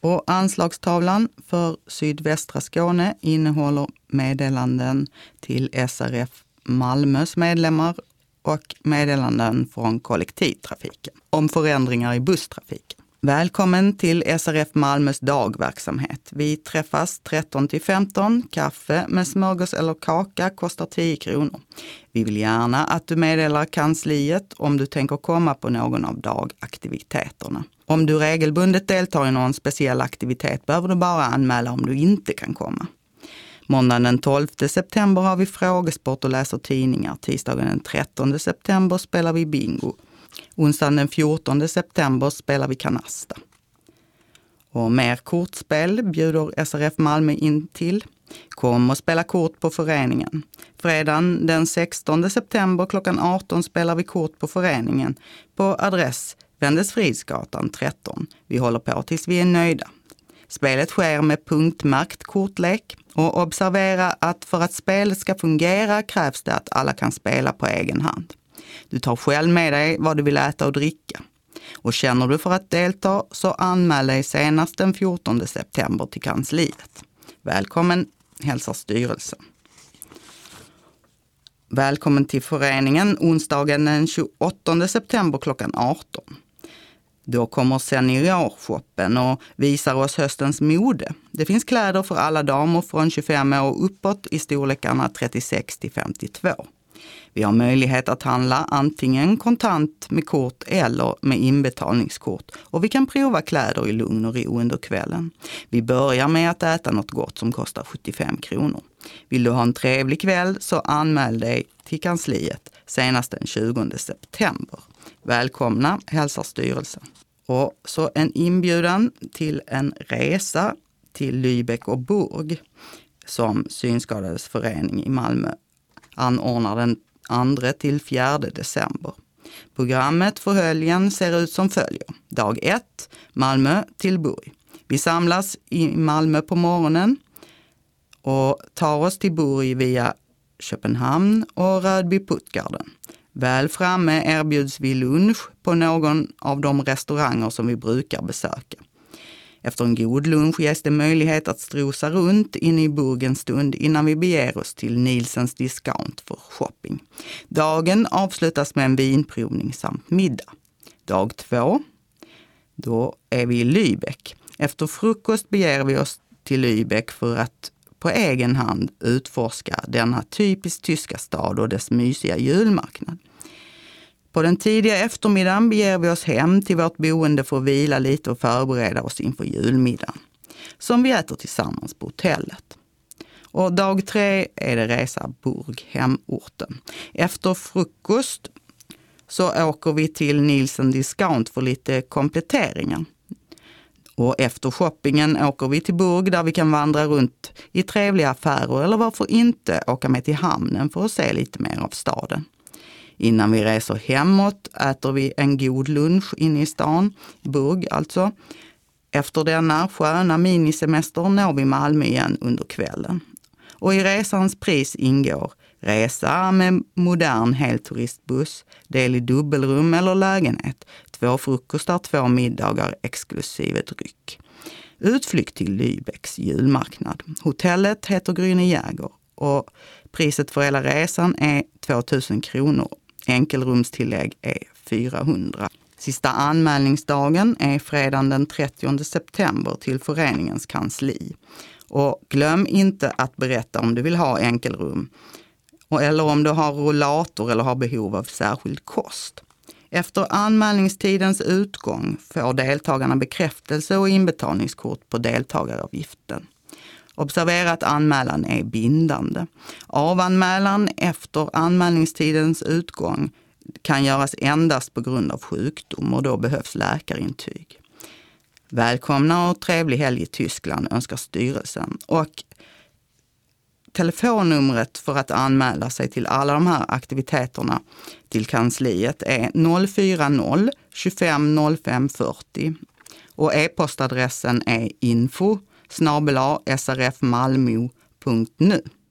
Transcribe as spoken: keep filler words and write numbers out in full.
Och anslagstavlan för sydvästra Skåne innehåller meddelanden till S R F Malmös medlemmar och meddelanden från kollektivtrafiken om förändringar i busstrafiken. Välkommen till S R F Malmös dagverksamhet. Vi träffas tretton till femton. Kaffe med smörgås eller kaka kostar tio kronor. Vi vill gärna att du meddelar kansliet om du tänker komma på någon av dagaktiviteterna. Om du regelbundet deltar i någon speciell aktivitet behöver du bara anmäla om du inte kan komma. Måndagen den tolfte september har vi frågesport och läser tidningar. Tisdagen den trettonde september spelar vi bingo. Onsdagen den fjortonde september spelar vi kanasta. Och mer kortspel bjuder S R F Malmö in till. Kom och spela kort på föreningen. Fredagen den sextonde september klockan arton spelar vi kort på föreningen på adress Vändesfridsgatan tretton. Vi håller på tills vi är nöjda. Spelet sker med punktmärkt kortlek och observera att för att spelet ska fungera krävs det att alla kan spela på egen hand. Du tar själv med dig vad du vill äta och dricka. Och känner du för att delta så anmäl dig senast den fjortonde september till kansliet. Välkommen, hälsar styrelsen. Välkommen till föreningen onsdagen den tjugoåttonde september klockan arton. Då kommer seniorshoppen och visar oss höstens mode. Det finns kläder för alla damer från tjugofem år uppåt i storlekarna trettiosex till femtiotvå. Vi har möjlighet att handla antingen kontant med kort eller med inbetalningskort. Och vi kan prova kläder i lugn och ro under kvällen. Vi börjar med att äta något gott som kostar sjuttiofem kronor. Vill du ha en trevlig kväll så anmäl dig till kansliet senast den tjugonde september. Välkomna, hälsar styrelsen. Och så en inbjudan till en resa till Lübeck och Burg som Synskadades förening i Malmö anordnar den andra till fjärde december. Programmet för helgen ser ut som följer. Dag ett, Malmö till Burg. Vi samlas i Malmö på morgonen och tar oss till Burg via Köpenhamn och Rödby-Puttgarden. Väl framme erbjuds vi lunch på någon av de restauranger som vi brukar besöka. Efter en god lunch ges det möjlighet att strosa runt in i Burg en stund innan vi beger oss till Nielsens discount för shopping. Dagen avslutas med en vinprovning samt middag. Dag två, då är vi i Lübeck. Efter frukost beger vi oss till Lübeck för att på egen hand utforska denna typiskt tyska stad och dess mysiga julmarknad. På den tidiga eftermiddagen beger vi oss hem till vårt boende för att vila lite och förbereda oss inför julmiddagen, som vi äter tillsammans på hotellet. Och dag tre är det resa Burg, hemorten. Efter frukost så åker vi till Nielsen Discount för lite kompletteringar. Och efter shoppingen åker vi till Burg där vi kan vandra runt i trevliga affärer eller varför inte åka med till hamnen för att se lite mer av staden. Innan vi reser hemåt äter vi en god lunch inne i stan, Burg alltså. Efter denna sköna minisemester når vi Malmö igen under kvällen. Och i resans pris ingår resa med modern helturistbuss, del i dubbelrum eller lägenhet, två frukostar, två middagar exklusive dryck. Utflykt till Lübecks julmarknad. Hotellet heter Grüne Jäger och priset för hela resan är tvåtusen kronor. Enkelrumstillägg är fyrahundra. Sista anmälningsdagen är fredagen den trettionde september till föreningens kansli. Och glöm inte att berätta om du vill ha enkelrum eller om du har rollator eller har behov av särskild kost. Efter anmälningstidens utgång får deltagarna bekräftelse och inbetalningskort på deltagaravgiften. Observera att anmälan är bindande. Avanmälan efter anmälningstidens utgång kan göras endast på grund av sjukdom och då behövs läkarintyg. Välkomna och trevlig helg i Tyskland önskar styrelsen. Och telefonnumret för att anmäla sig till alla de här aktiviteterna till kansliet är noll fyra noll tjugofem noll fem fyrtio och e-postadressen är info snabel-a srfmalmo punkt nu.